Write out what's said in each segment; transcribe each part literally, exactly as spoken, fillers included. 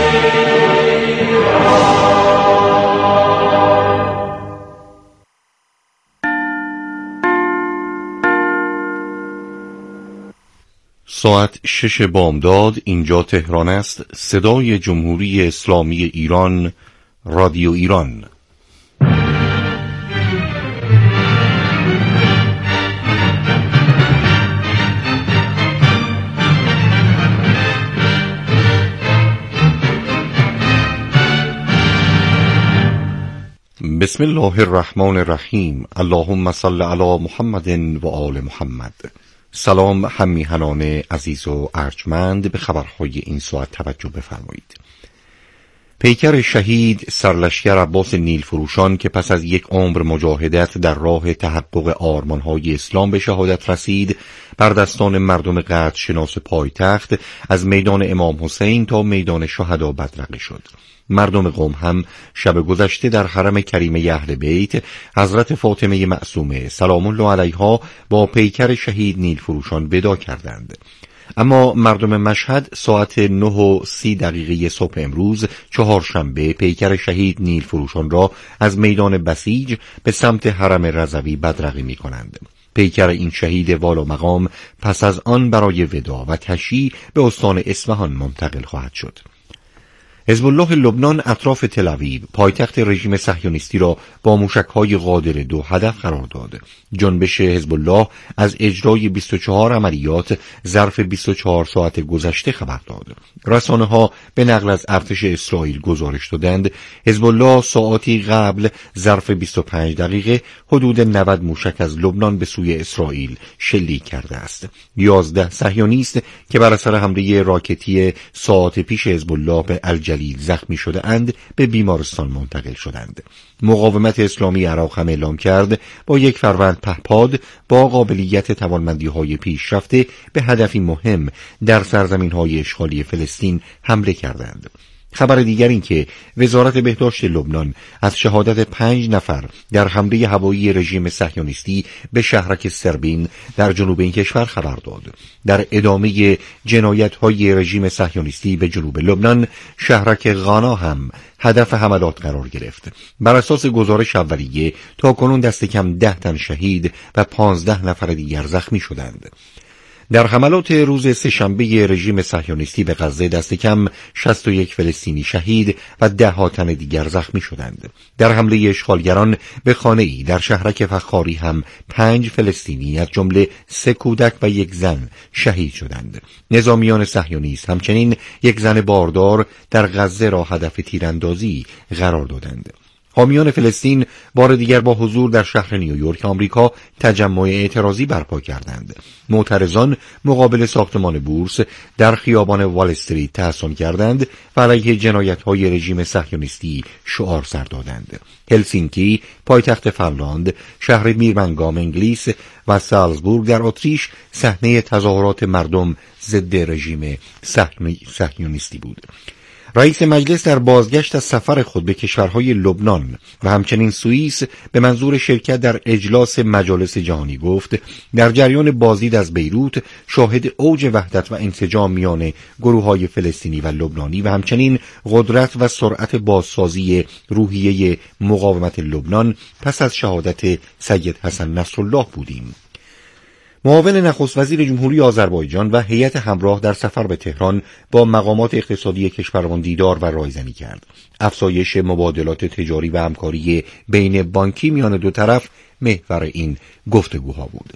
ساعت شش بامداد، اینجا تهران است. صدای جمهوری اسلامی ایران، رادیو ایران. بسم الله الرحمن الرحیم. اللهم صل علی محمد و آل محمد. سلام هممیهنان عزیز و ارجمند، به خبرهای این ساعت توجه بفرمایید. پیکر شهید سرلشکر عباس نیلفروشان که پس از یک عمر مجاهدت در راه تحقق آرمانهای اسلام به شهادت رسید، بر دستان مردم قدر شناس پایتخت از میدان امام حسین تا میدان شهدا بدرقه شد. مردم قم هم شب گذشته در حرم کریمه اهل بیت حضرت فاطمه معصومه سلام الله علیها با پیکر شهید نیلفروشان ودا کردند. اما مردم مشهد ساعت نه و سی دقیقه صبح امروز چهارشنبه پیکر شهید نیلفروشان را از میدان بسیج به سمت حرم رضوی بدرقه می کنند. پیکر این شهید والا مقام پس از آن برای ودا و تشییع به استان اصفهان منتقل خواهد شد. حزب الله لبنان اطراف تل اویو پایتخت رژیم صهیونیستی را با موشک‌های قادر دو هدف قرار داد. جنبش حزب الله از اجرای بیست و چهار عملیات ظرف بیست و چهار ساعت گذشته خبر داد. رسانه‌ها به نقل از ارتش اسرائیل گزارش دادند حزب الله ساعاتی قبل ظرف بیست و پنج دقیقه حدود نود موشک از لبنان به سوی اسرائیل شلیک کرده است. یازده صهیونیست که بر اثر حمله راکتی ساعت پیش حزب الله به الجلیل زخمی شده اند به بیمارستان منتقل شدند. مقاومت اسلامی عراق هم اعلام کرد با یک فروند پهپاد با قابلیت توانمندی‌های پیشرفته به هدفی مهم در سرزمین‌های اشغالی فلسطین حمله کردند. خبر دیگر این که وزارت بهداشت لبنان از شهادت پنج نفر در حمله هوایی رژیم صهیونیستی به شهرک سربین در جنوب این کشور خبر داد. در ادامه جنایت‌های رژیم صهیونیستی به جنوب لبنان، شهرک غانا هم هدف حملات قرار گرفت. بر اساس گزارش اولیه تا کنون دست کم ده تن شهید و پانزده نفر دیگر زخمی شدند. در حملات روز سه‌شنبه رژیم صهیونیستی به غزه دست کم شصت و یک فلسطینی شهید و ده ها تن دیگر زخمی شدند. در حمله اشغالگران به خانه‌ای در شهرک فخاری هم پنج فلسطینی از جمله سه کودک و یک زن شهید شدند. نظامیان صهیونیست همچنین یک زن باردار در غزه را هدف تیراندازی قرار دادند. حامیان فلسطین بار دیگر با حضور در شهر نیویورک آمریکا تجمع اعتراضی برپا کردند. معترضان مقابل ساختمان بورس در خیابان وال استریت تحصن کردند و علیه جنایت‌های رژیم صهیونیستی شعار سر دادند. هلسینکی پایتخت فنلاند، شهر بیرمنگام انگلیس و سالزبورگ در اتریش صحنه تظاهرات مردم ضد رژیم صهیونیستی بود. رئیس مجلس در بازگشت از سفر خود به کشورهای لبنان و همچنین سوئیس به منظور شرکت در اجلاس مجالس جهانی گفت در جریان بازدید از بیروت شاهد اوج وحدت و انسجام میان گروه‌های فلسطینی و لبنانی و همچنین قدرت و سرعت بازسازی روحیه مقاومت لبنان پس از شهادت سید حسن نصرالله بودیم. معاون نخست وزیر جمهوری آذربایجان و هیئت همراه در سفر به تهران با مقامات اقتصادی کشورمان دیدار و رایزنی کرد. افزایش مبادلات تجاری و همکاری بین بانکی میان دو طرف محور این گفتگوها بود.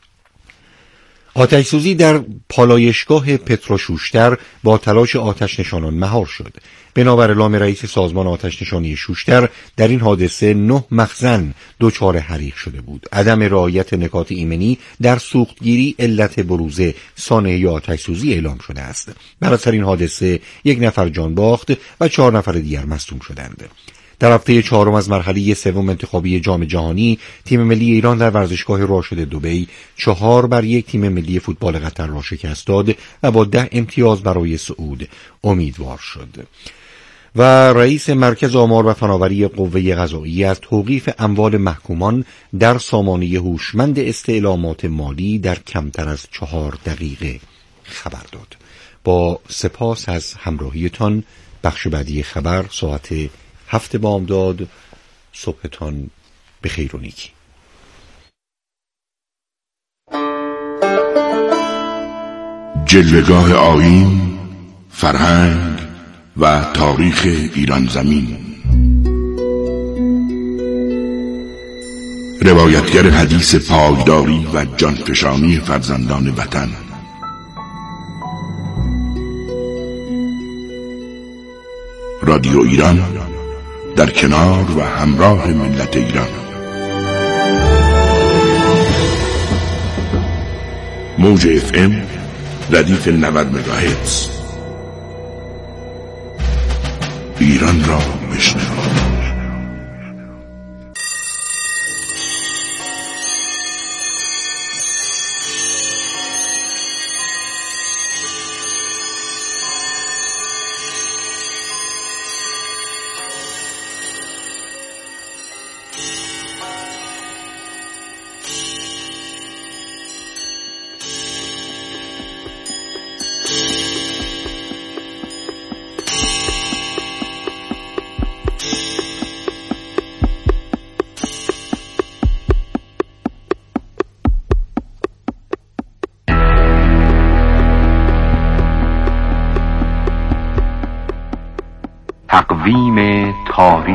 آتش‌سوزی در پالایشگاه پتروشوشتر با تلاش آتش نشانان مهار شد. بنابر اعلام رئیس سازمان آتش نشانی شوشتر در این حادثه نه مخزن دچار حریق شده بود. عدم رعایت نکات ایمنی در سوختگیری علت بروز سانحه آتش‌سوزی اعلام شده است. بر اثر این حادثه یک نفر جان باخت و چهار نفر دیگر مصدوم شدند. در هفته چهارم از مرحله سوم انتخابی جام جهانی تیم ملی ایران در ورزشگاه راشد دبی چهار بر یک تیم ملی فوتبال قطر را شکست داد و با ده امتیاز برای صعود امیدوار شد. و رئیس مرکز آمار و فناوری قوه قضاییه از توقیف اموال محکومان در سامانه هوشمند استعلامات مالی در کمتر از چهار دقیقه خبر داد. با سپاس از همراهیتان، بخش بعدی خبر ساعت هفت بامداد. صبحتان بخیر و نیکی. جلوه‌گاه آیین، فرهنگ و تاریخ ایران زمین. روایتگر حدیث پایداری و جانفشانی فرزندان وطن. رادیو ایران در کنار و همراه ملت ایران. موج اف ام ردیف نود مگاهرتز. ایران را بشنو. تقویم تاریخ.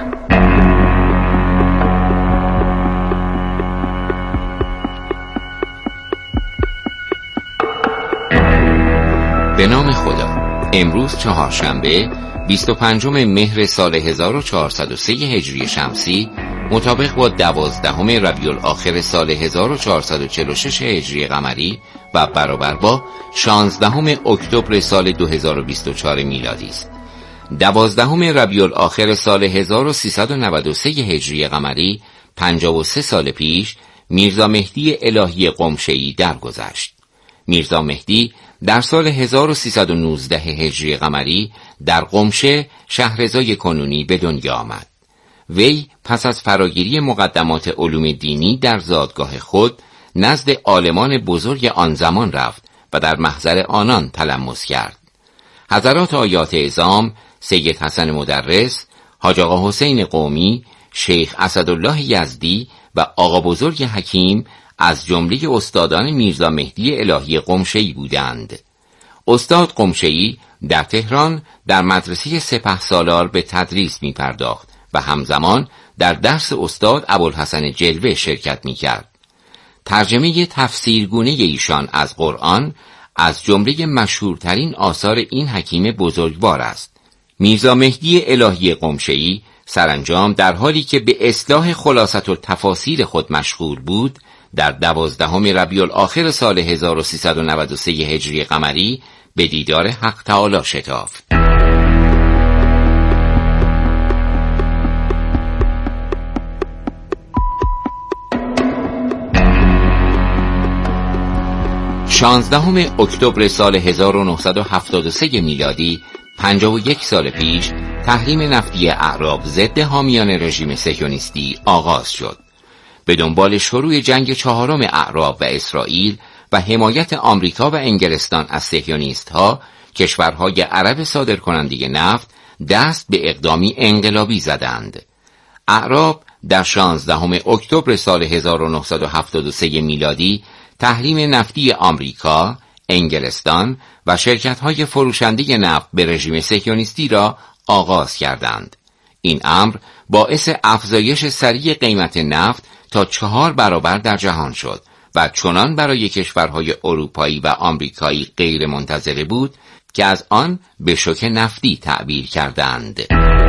به نام خدا. امروز چهارشنبه بیست و پنجم مهر سال هزار و چهارصد و سه هجری شمسی مطابق با دوازدهم ربیع الاخر سال هزار و چهارصد و چهل و شش هجری قمری و برابر با شانزدهم اکتبر سال دو هزار و بیست و چهار میلادی است. دوازدهم ربیع الاخر سال هزار و سیصد و نود و سه هجری قمری پنجاه و سه سال پیش میرزا مهدی الهی قمشه‌ای درگذشت. میرزا مهدی در سال هزار و سیصد و نوزده هجری قمری در قمشه شهرضای کنونی به دنیا آمد. وی پس از فراگیری مقدمات علوم دینی در زادگاه خود نزد عالمان بزرگ آن زمان رفت و در محضر آنان تلمس کرد. حضرات آیات اعظام، سید حسن مدرس، حاج آقا حسین قومی، شیخ اسدالله یزدی و آقا بزرگ حکیم از جمله استادان میرزا مهدی الهی قمشه‌ای بودند. استاد قمشه‌ای در تهران در مدرسه سپهسالار به تدریس می پرداخت و همزمان در درس استاد ابوالحسن جلوه شرکت می کرد. ترجمه تفسیرگونه ایشان از قرآن از جمله مشهورترین آثار این حکیم بزرگوار است. میرزا مهدی الهی قمشه‌ای سرانجام در حالی که به اصلاح خلاصة التفاسیر خود مشغول بود، در دوازدهم ربیع الاخر سال هزار و سیصد و نود و سه هجری قمری به دیدار حق تعالی شتافت. شانزدهم اکتبر سال هزار و نهصد و هفتاد و سه میلادی، پنجاه و یک سال پیش، تحریم نفتی اعراب ضد حامیان رژیم صهیونیستی آغاز شد. به دنبال شروع جنگ چهارم اعراب و اسرائیل و حمایت آمریکا و انگلستان از صهیونیست‌ها، کشورهای عرب صادرکننده نفت دست به اقدامی انقلابی زدند. اعراب در شانزدهم اکتبر سال هزار و نهصد و هفتاد و سه میلادی تحریم نفتی آمریکا، انگلستان و شرکت‌های فروشنده نفت به رژیم صهیونیستی را آغاز کردند. این امر باعث افزایش سریع قیمت نفت تا چهار برابر در جهان شد و چنان برای کشورهای اروپایی و آمریکایی غیر منتظره بود که از آن به شوک نفتی تعبیر کردند.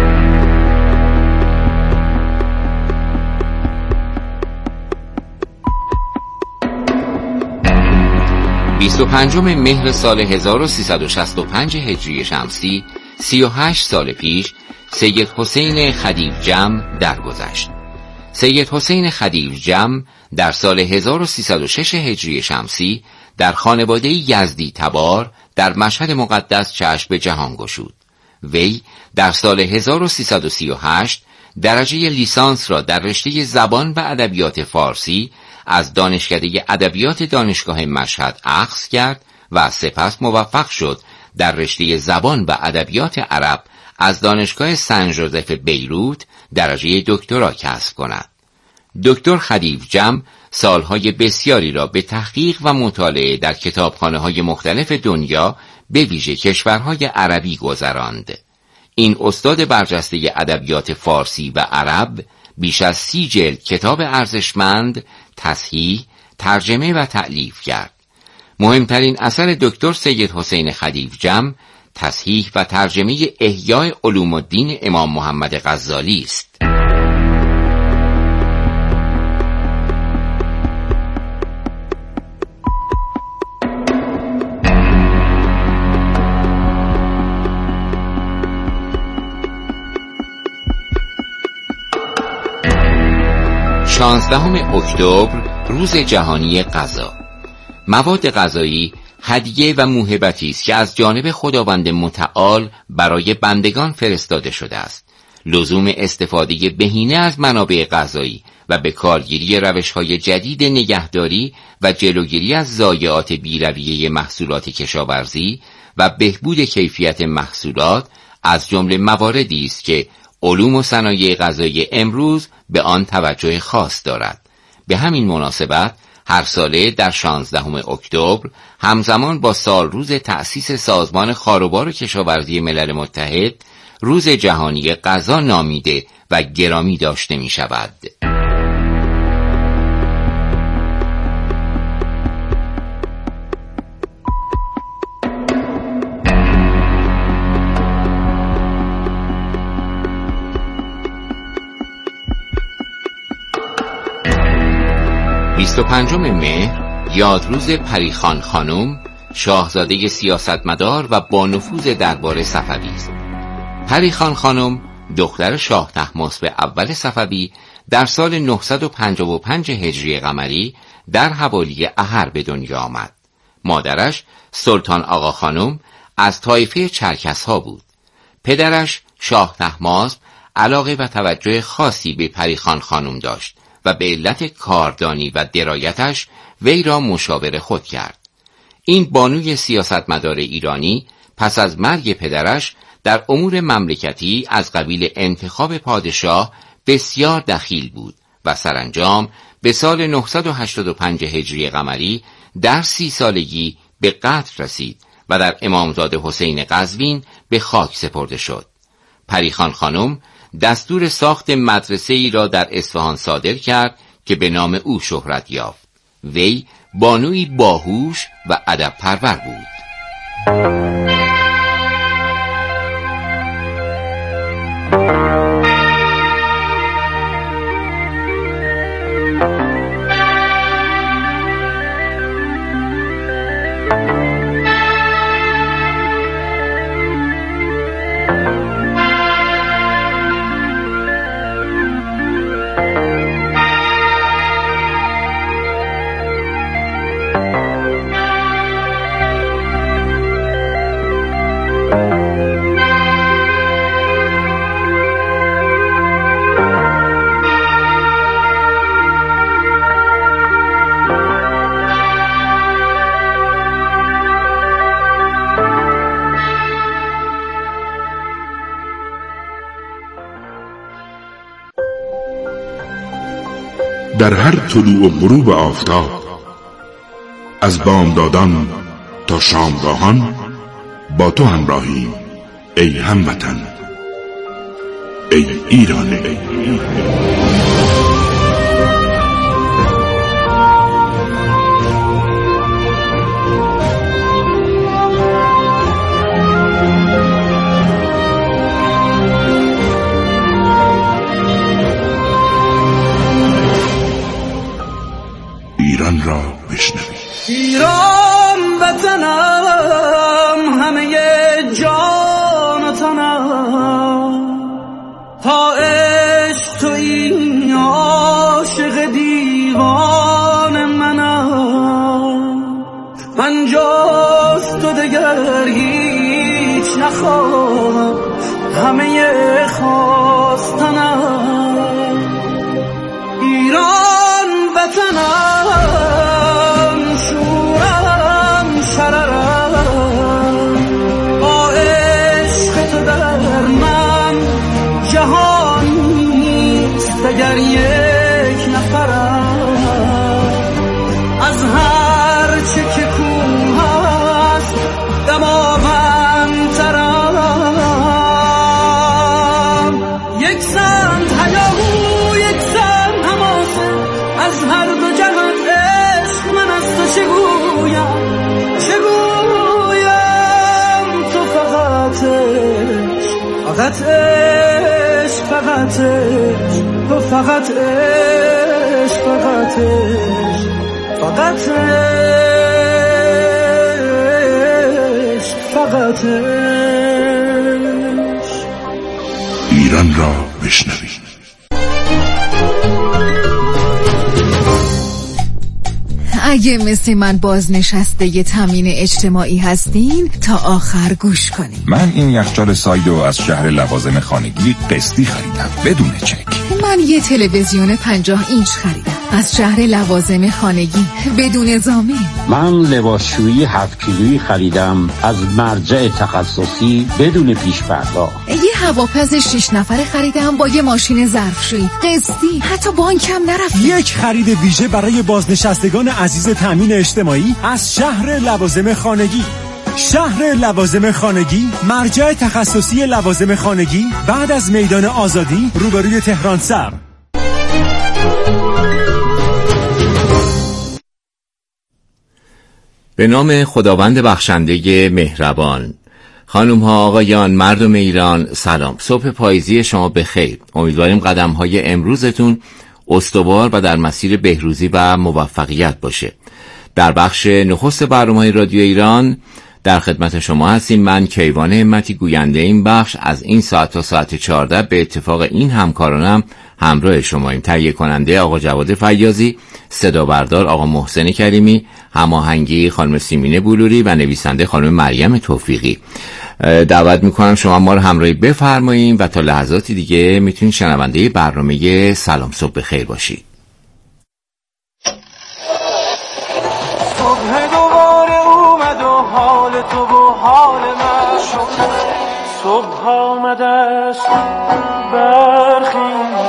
بیست و پنجم مهر سال هزار و سیصد و شصت و پنج هجری شمسی، سی و هشت سال پیش، سید حسین خدیوجم درگذشت. سید حسین خدیوجم در سال هزار و سیصد و شش هجری شمسی در خانواده یزدی تبار در مشهد مقدس چشم به جهان گشود. وی در سال هزار و سیصد و سی و هشت درجه لیسانس را در رشته زبان و ادبیات فارسی از دانشکده ادبیات دانشگاه مشهد اخذ کرد و سپس موفق شد در رشته زبان و ادبیات عرب از دانشگاه سن ژوزف بیروت درجه دکترا کسب کند. دکتر خدیوجم سالهای بسیاری را به تحقیق و مطالعه در کتابخانه‌های مختلف دنیا به ویژه کشورهای عربی گذراند. این استاد برجسته ادبیات فارسی و عرب بیش از سی جلد کتاب ارزشمند تصحیح، ترجمه و تألیف کرد. مهمترین اثر دکتر سید حسین خدیوجم تصحیح و ترجمه احیاء علوم الدین امام محمد غزالی است. شانزدهم اکتبر روز جهانی غذا. مواد غذایی هدیه و موهبتی است که از جانب خداوند متعال برای بندگان فرستاده شده است. لزوم استفاده بهینه از منابع غذایی و به کارگیری روش‌های جدید نگهداری و جلوگیری از ضایعات بی‌رویه محصولات کشاورزی و بهبود کیفیت محصولات از جمله مواردی است که علوم و صنایع غذایی امروز به آن توجه خاص دارد. به همین مناسبت هر ساله در شانزدهم اکتبر همزمان با سال روز تأسیس سازمان خاروبار و کشاورزی ملل متحد روز جهانی غذا نامیده و گرامی داشته می شود. بیست و پنجم مهر یادروز پریخان خانم، شاهزاده سیاستمدار و با نفوذ دربار صفوی است. پریخان خانم دختر شاه طهماسب اول صفوی در سال نهصد و پنجاه و پنج هجری قمری در حوالی اهر به دنیا آمد. مادرش سلطان آقا خانم از طایفه چرکس ها بود. پدرش شاه طهماسب علاقه و توجه خاصی به پریخان خانم داشت و به علت کاردانی و درایتش وی را مشاور خود کرد. این بانوی سیاستمدار ایرانی پس از مرگ پدرش در امور مملکتی از قبیل انتخاب پادشاه بسیار دخیل بود و سرانجام به سال نهصد و هشتاد و پنج هجری قمری در سی سالگی به قتل رسید و در امامزاده حسین قزوین به خاک سپرده شد. پریخان خانم دستور ساخت مدرسه ای را در اصفهان صادر کرد که به نام او شهرت یافت. وی بانوی باهوش و ادب پرور بود. در هر طلوع و غروب آفتاب، از بامدادان تا شامگاهان با تو همراهیم ای هموطن، ای ایران، ای ایران. ایران را بشنوید. ایران وطنم، همه جان و تنم، تا عشق تویی اگر یک نفرم از هر چه که کوه هست دماغم یک زن هیاهو یک زن حماسه از هر دو جهان عشق من از تو چگویم چگویم تو فقط فقط عشق فقط عشق تو فقط عشق فقط عشق فقط عشق فقط عشق. ایران را بشنوید. اگه مثل من بازنشسته ی تامین اجتماعی هستین تا آخر گوش کنین. من این یخچال سایدو از شهر لوازم خانگی قسطی خریدم بدون چک. من یه تلویزیون پنجاه اینچ خریدم از شهر لوازم خانگی بدون ضامن. من لباسشویی هفت کیلویی خریدم از مرجع تخصصی بدون پیش پرداخت. یه هواپز شش نفره خریدم با یه ماشین ظرفشویی قسطی، حتی بانکم نرفتم. یک خرید ویژه برای بازنشستگان عزیز تامین اجتماعی از شهر لوازم خانگی. شهر لوازم خانگی، مرجع تخصصی لوازم خانگی بعد از میدان آزادی روبروی تهران سر. به نام خداوند بخشنده مهربان. خانم ها، آقایان، مردم ایران، سلام. صبح پاییزی شما بخیر. امیدواریم قدم های امروزتون استوار و در مسیر بهروزی و موفقیت باشه. در بخش نخست برنامه‌های رادیو ایران در خدمت شما هستیم. من کیوان همتی گوینده این بخش از این ساعت تا ساعت چهارده به اتفاق این همکارانم همراه شماییم. تهیه کننده آقا جواد فیاضی، صدا بردار آقا محسن کریمی، هماهنگی خانم سیمینه بلوری و نویسنده خانم مریم توفیقی. دعوت میکنم شما ما رو همراهی بفرمایید و تا لحظاتی دیگه میتونید شنونده برنامه سلام صبح بخیر باشید. صبح دوباره اومد و حال تو و حال من شد. صبح آمد است برخیز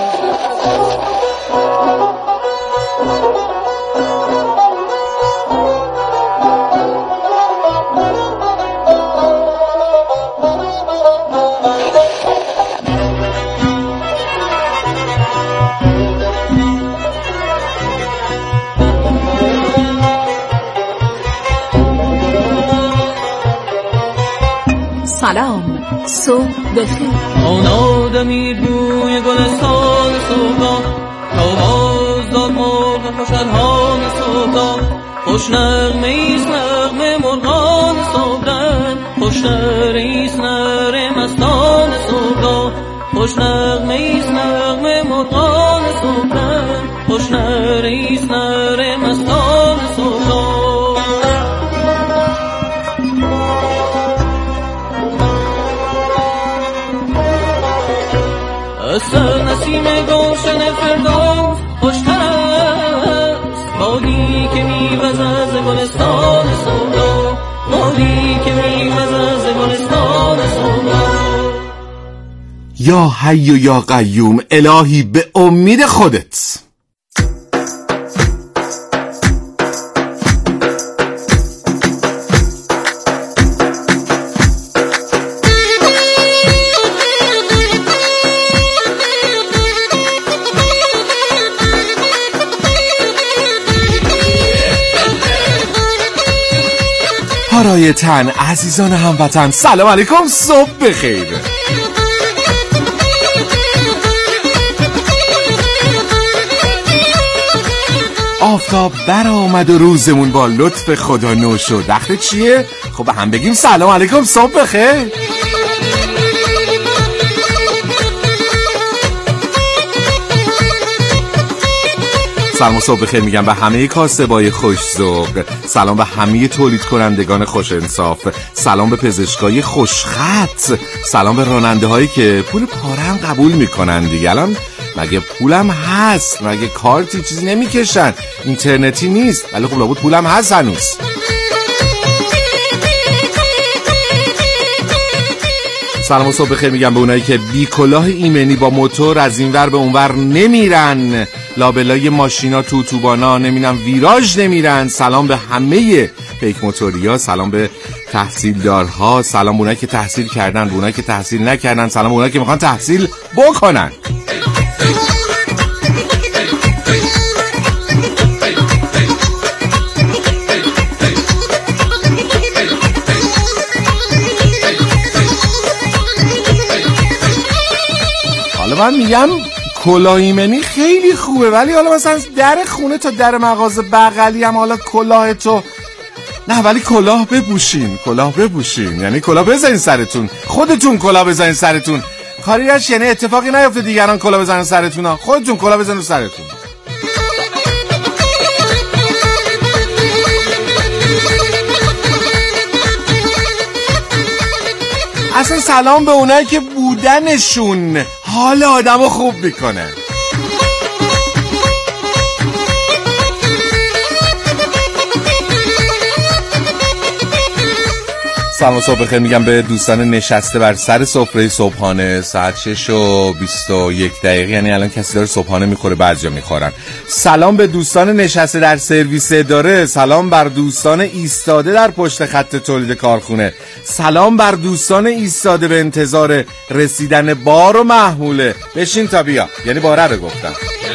سلام صبح بخیر. آن آدمی بوی گلستان صبح تا باز داد مرغ خوشحال صبح. خوش نغمه ایست نغمه مرغان صبح. خوش نره ایست نره مستان صبح. خوش نغمه ایست نغمه مرغان صبح. خوش نره ایست نره مستان صبح. سر نسیم گلشن فردوس خوشتر است. بادی که میوزد از گلستان صبح. بادی که میوزد از گلستان صبح. یا حی و یا قیوم، الهی به امید خودت. برای تن عزیزان هموطن سلام علیکم، صبح بخیر. آفتاب برآمد و روزمون با لطف خدا نو شد. دخل چیه؟ خب به هم بگیم سلام علیکم، صبح بخیر. سلام و صبح بخیر میگم به همه کاسبای خوش‌ذوق. سلام به همه تولید کنندگان خوش انصاف. سلام به پزشکای خوشخط. سلام به راننده هایی که پول پاره هم قبول میکنن دیگه. الان مگه پولم هست؟ مگه کارتی چیزی نمیکشن؟ اینترنتی نیست ولی خب لابد پولم هست هنوز. سلام و صبح بخیر میگم به اونایی که بی کلاه ایمنی با موتور از این ور به اون ور نمیرن، لابلای ماشینا تو توبانا نمیرن، ویراژ نمیرن. سلام به همه پیک موتوریا، سلام به تحصیلدارها، سلام به اونایی که تحصیل کردن، به اونایی که تحصیل نکردن، سلام به اونایی که میخوان تحصیل بکنن. من میگم کلاه ایمنی خیلی خوبه، ولی حالا مثلا در خونه تا در مغازه بغلی هم حالا کلاه تو نه، ولی کلاه بپوشین، کلاه بپوشین، یعنی کلاه بزنین سرتون، خودتون کلاه بزنین سرتون. کاریش یعنی اتفاقی نیفته دیگران کلاه بزنن سرتون ها، خودتون کلاه بزنین سرتون. اصلا سلام به اونایی که بودنشون حال آدمو خوب میکنه. سلام صبح بخیر میگم به دوستان نشسته بر سر سفره صبحانه. ساعت شش و بیست و یک دقیقه، یعنی الان کسی داره صبحانه میخوره، بعضیا میخورن. سلام به دوستان نشسته در سرویس اداره. سلام بر دوستان ایستاده در پشت خط تولید کارخونه. سلام بر دوستان ایستاده به انتظار رسیدن بار و محموله. بشین تا بیا، یعنی باره رو گفتم.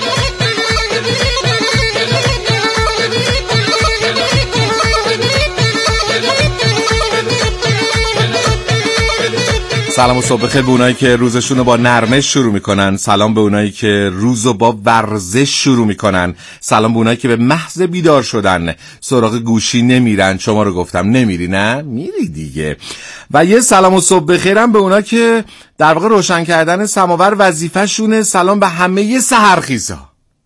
سلام و صبح بخیر به اونایی که روزشون رو با نرمش شروع میکنن. سلام به اونایی که روزو با ورزش شروع میکنن. سلام به اونایی که به محض بیدار شدن سراغ گوشی نمیرن. شما رو گفتم نمیری، نه میری دیگه. و یه سلام و صبح بخیرم به اونایی که در واقع روشن کردن سماور وظیفه شونه. سلام به همه سحرخیزا.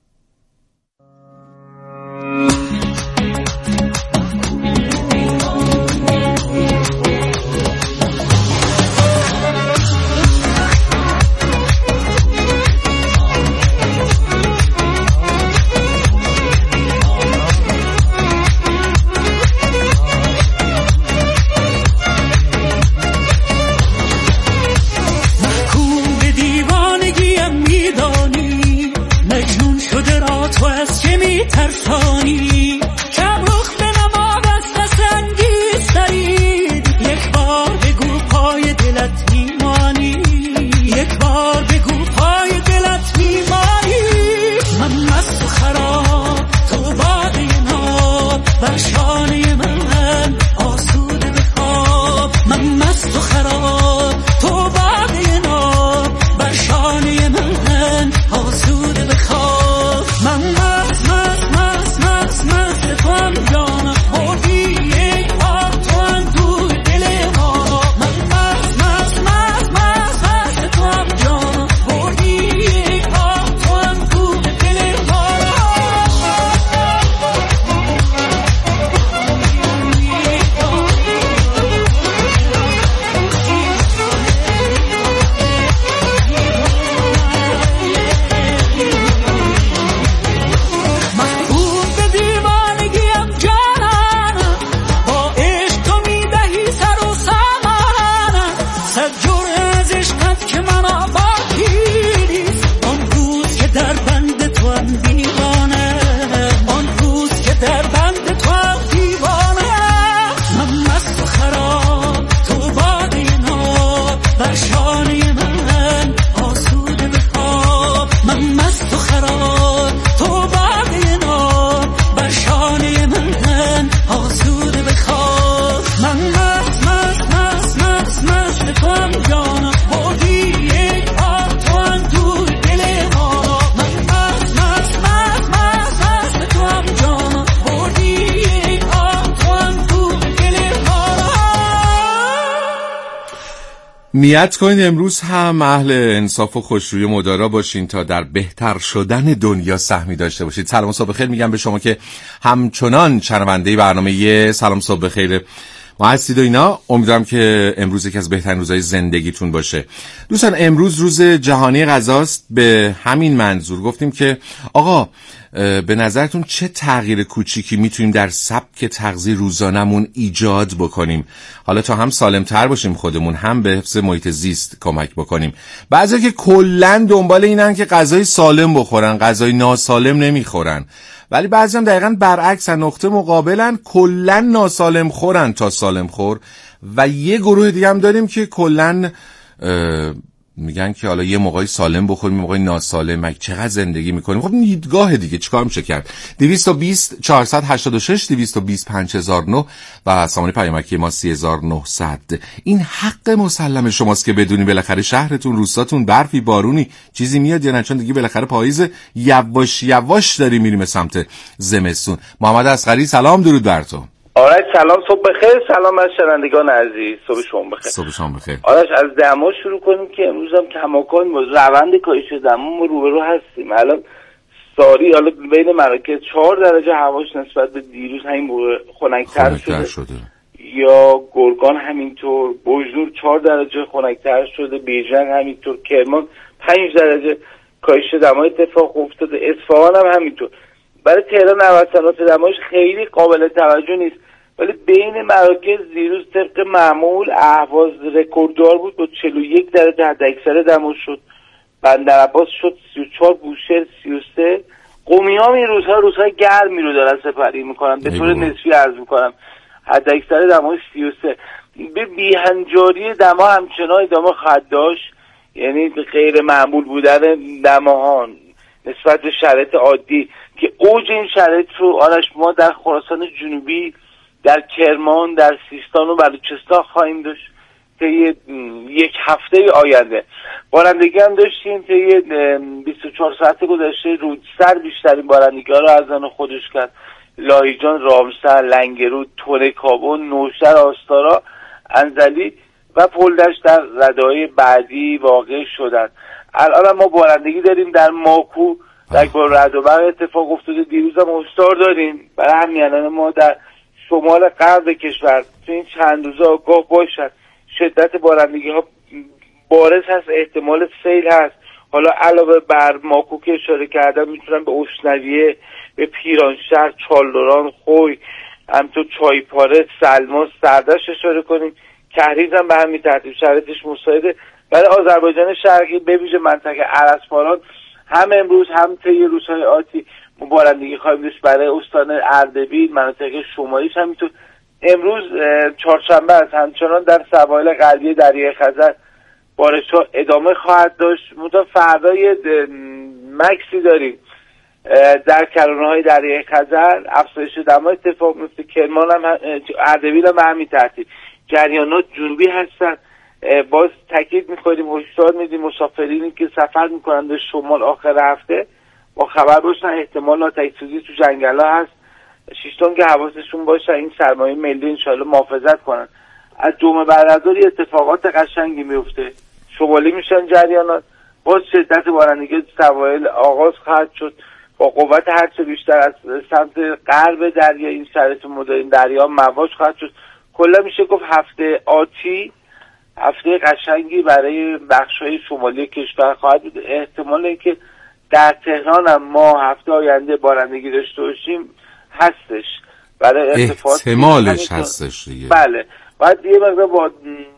نیت کنید امروز هم اهل انصاف و خوشروی و مدارا باشین تا در بهتر شدن دنیا سهمی داشته باشید. سلام صبح بخیر میگم به شما که همچنان شنونده برنامه سلام صبح بخیر ما هستید و اینا. امیدوارم که امروز یکی از بهترین روزهای زندگیتون باشه. دوستان امروز روز جهانی غذاست. به همین منظور گفتیم که آقا به نظرتون چه تغییر کوچیکی میتونیم در سبک تغذیه روزانمون ایجاد بکنیم، حالا تا هم سالمتر باشیم خودمون، هم به حفظ محیط زیست کمک بکنیم؟ بعضی که کلا دنبال اینن که غذای سالم بخورن، غذای ناسالم نمیخورن، ولی بعضی هم دقیقاً برعکس، نقطه مقابلن، کلا ناسالم خورن تا سالم خور. و یه گروه دیگه هم داریم که کلا میگن که حالا یه موقعی سالم بخوریم، یه موقعی ناسالم، مگه چقدر زندگی میکنیم؟ خب دیدگاه دیگه چیکار میشه کرد؟ دویست و بیست چهارصد و هشتاد و شش دویست و بیست پنج هزار و نه و سامانه پیامکی ما سه هزار و نهصد. این حق مسلم شماست که بدونی بالاخره شهرتون، روستاتون برفی، بارونی چیزی میاد یا نه، چون دیگه بالاخره پاییز، یواش یواش داریم میریم سمت زمستون. محمد اصغری سلام، درود بر تو. آرش سلام، صبح بخیر. سلام از شنوندگان عزیز، صبح شما بخیر. صبح شما بخیر. آرش از دما شروع کنیم که امروز هم کماکان با روند کاهش دما روبرو هستیم. الان ساری حالا بین مراکز چهار درجه هواش نسبت به دیروز همین موقع خنک‌تر شده. شده یا گرگان همینطور، بوجنور چهار درجه خنک‌تر شده، بیژن همینطور، کرمان پنج درجه کاهش دما اتفاق افتاده، اصفهان هم همینطور. برای تهران نوسانات دماش خیلی قابل توجه نیست، ولی بین مراکز دیروز طبق معمول اهواز رکورددار بود با چهل و یک درجه حداکثر دما شد، بندرعباس شد سی و چهار، بوشهر سی و سه. قمیام این روزها روزهای گرمی رو دارن سپری میکنن، به طور نسبی عرض میکنم حداکثر دما سی و سه. به بیهنجاری دما همچنان ادامه خواهد داشت، یعنی غیر معمول بودن دماها نسبت به شرایط عادی که اوج این شرایط رو آرش ما در خراسان جنوبی، در کرمان، در سیستان و بلوچستان خواهیم داشت طی یک هفته آینده. بارندگی هم داشتیم طی بیست و چهار ساعت گذشته، رودسر بیشترین بارندگی ها رو از آن خودش کرد، لاهیجان، رامسر، لنگرود، تونه کابون، نوشهر، آستارا، انزلی و پلدشت در رده‌های بعدی واقع شدند. الان ما بارندگی داریم در ماکو، در رعد و برق اتفاق افتاده. دیروز هم هشدار داریم برای همیهنان ما در شمال غرب کشور تو این چند روزه آگاه باشد. شدت بارندگی ها بارز هست، احتمال سیل هست. حالا علاوه بر ماکو که اشاره کردم میتونم به اشنویه، به پیرانشهر، چالدران، خوی، همینطور چایپاره، سلما، سردش اشاره کنیم. کهریز هم به همین ترتیب شرایطش مساعده. برای آذربایجان شرقی به ویژه منطقه ارسپاران هم امروز هم طی روزهای آتی بارندگی خواهیم داشت. برای استان اردبیل، مناطق شمالیش همینطور. امروز چهارشنبه است، همچنان در سواحل غربی دریای خزر بارش‌ها ادامه خواهد داشت. منتها فردا یه مکسی داریم در کرانه‌های دریای خزر، افزایش دما اتفاق میفته. کرمان هم، اردبیل هم همین ترتیب جریانات جنوبی هستن. باز تاکید می‌کنیم، هشدار میدیم مسافرینی که سفر می‌کنند به شمال آخر هفته با خبر باشن احتمال آتش‌سوزی تو جنگل‌ها هست. شیشتون که حواسشون باشه این سرمایه ملی انشالله محافظت کنن. از جمعه بعد اتفاقات قشنگی میفته، شمالی میشن جریانات، باز شدت بارندگی سواحل آغاز خواهد شد با قوت هرچه بیشتر از سمت غرب دریا. این شرایط مدارین دریا مواج خواهد شد. کلا میشه گفت هفته آتی هفته قشنگی برای بخش‌های شمالی کشور خواهد بود. احتمالی که در تهران هم ما هفته آینده بارندگی داشته باشیم هستش، برای احتمالش هستش دیگه. بله، باید یه مقدار با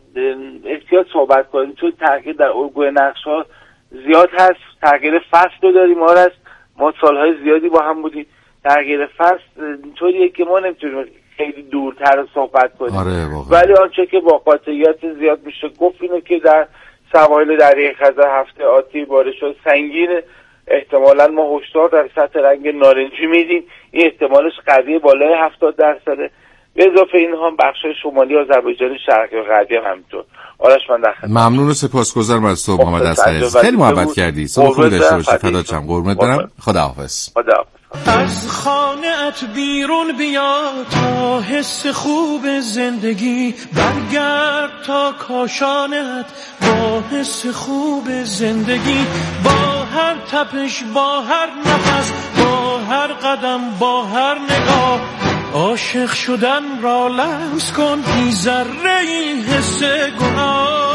احتیاط صحبت کنیم، چون تغییر در الگوی نقش‌ها زیاد هست. تغییر فصل رو داریم آرش، ما سالهای زیادی با هم بودیم. تغییر فصل اینطوریه که ما نمیتونیم خیلی دورتر صحبت کنیم. آره ولی آنچه که با قاطعیت زیاد میشه گفت اینه که در سواحل دریای خزر هفته آتی بارش‌ها سنگینه. احتمالاً ما هشدار در سطح رنگ نارنجی میدیم، این احتمالش قویه، بالای هفتاد درصده. به اضافه این هم بخش شمالی آذربایجان شرقی و غربی هم همینطور. آرش من در خدمت. ممنون و سپاسگزارم از تو محمد اصغری، خیلی محبت کردی. صبح خوبی داشته باشی. فدات شم، قربونت برم. خداحافظ. خداحافظ. از خانه‌ات بیرون بیا تا حس خوب زندگی، برگرد تا کاشانت با حس خوب زندگی، با هر تپش، با هر نفس، با هر قدم، با هر نگاه، عاشق شدن را لمس کن بی ذره این حس گناه.